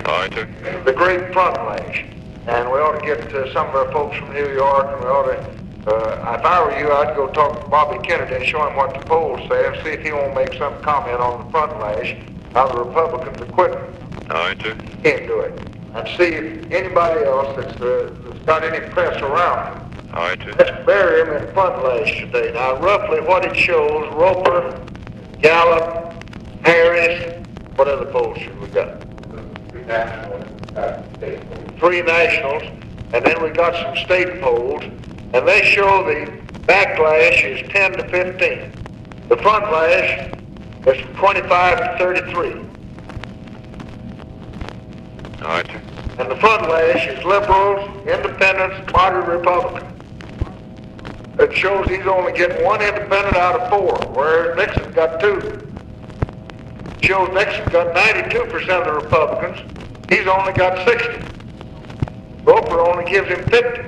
All right, sir. The great front lash. And we ought to get some of our folks from New York, and we ought to, if I were you, I'd go talk to Bobby Kennedy and show him what the polls say and see if he won't make some comment on the front lash, how the Republicans are quitting. All right, sir. Can't do it. And see if anybody else that's got any press around him. All right, sir. Let's bury him in front lash today. Now, roughly what it shows, Roper, Gallup, Harris, what other polls should we got? Three nationals, and then we got some state polls, and they show the backlash is 10 to 15. The front lash is 25 to 33. All right, sir. And the front lash is liberals, independents, moderate Republicans. It shows he's only getting one independent out of four, whereas Nixon got two. It shows Nixon got 92% of the Republicans. He's only got 60. Roper only gives him 50.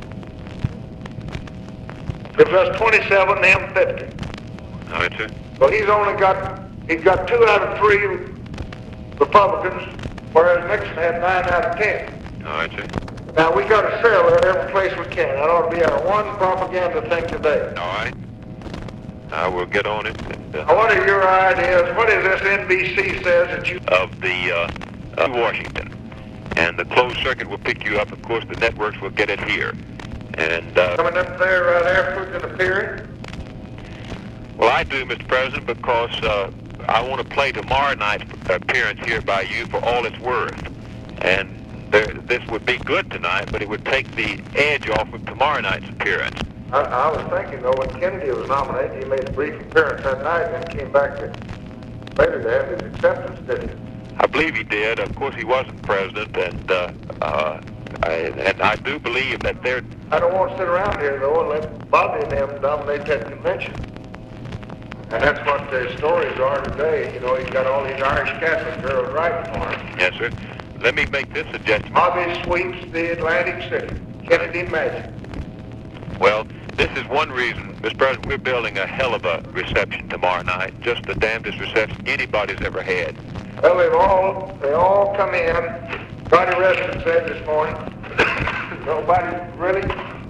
Gives us 27 and him 50. All right, sir. So he's got 2 out of 3 Republicans, whereas Nixon had 9 out of 10. All right, sir. Now we got to sell that every place we can. That ought to be our one propaganda thing today. All right. I will get on it. And, what are your ideas? What is this NBC says that you... Of the Washington. And the closed circuit will pick you up. Of course, the networks will get it here. And coming up there right after the period? Well, I do, Mr. President, because I want to play tomorrow night's appearance here by you for all it's worth. And this would be good tonight, but it would take the edge off of tomorrow night's appearance. I was thinking, though, when Kennedy was nominated, he made a brief appearance that night and then came back later to have his acceptance, didn't he? I believe he did. Of course, he wasn't president, and I do believe that they're... I don't want to sit around here, though, and let Bobby and them dominate that convention. And that's what the stories are today. You know, he's got all these Irish Catholic girls writing for him. Yes, sir. Let me make this suggestion. Bobby sweeps the Atlantic City. Kennedy magic. Well, this is one reason, Mr. President, we're building a hell of a reception tomorrow night. Just the damnedest reception anybody's ever had. Well, they all come in. Scotty Reston said this morning, nobody really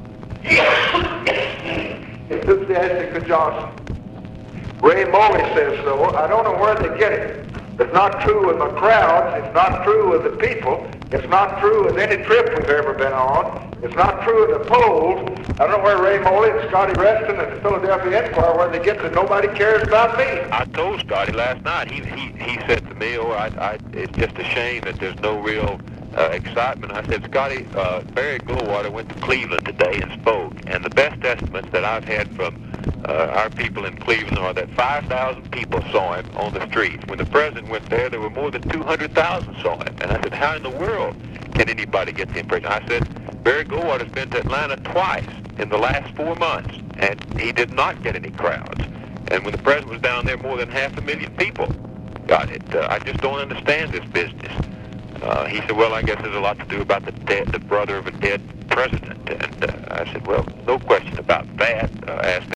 enthusiastic of Johnson. Ray Moley says so. I don't know where they get it. It's not true with the crowds. It's not true with the people. It's not true with any trip we've ever been on. It's not true with the polls. I don't know where Ray Moley and Scotty Reston and the Philadelphia Inquirer, where they get that nobody cares about me. I told Scotty last night. He said to me, it's just a shame that there's no real excitement. I said, Scotty, Barry Goldwater went to Cleveland today and spoke, and the best estimates that I've had from our people in Cleveland are that 5,000 people saw him on the street. When the president went there were more than 200,000 saw him. And I said, how in the world can anybody get the impression? I said, Barry Goldwater's been to Atlanta twice in the last 4 months, and he did not get any crowds. And when the president was down there, more than 500,000 people got it. I just don't understand this business. He said, well, I guess there's a lot to do about the brother of a dead president. And I said, well, no question about that. Asked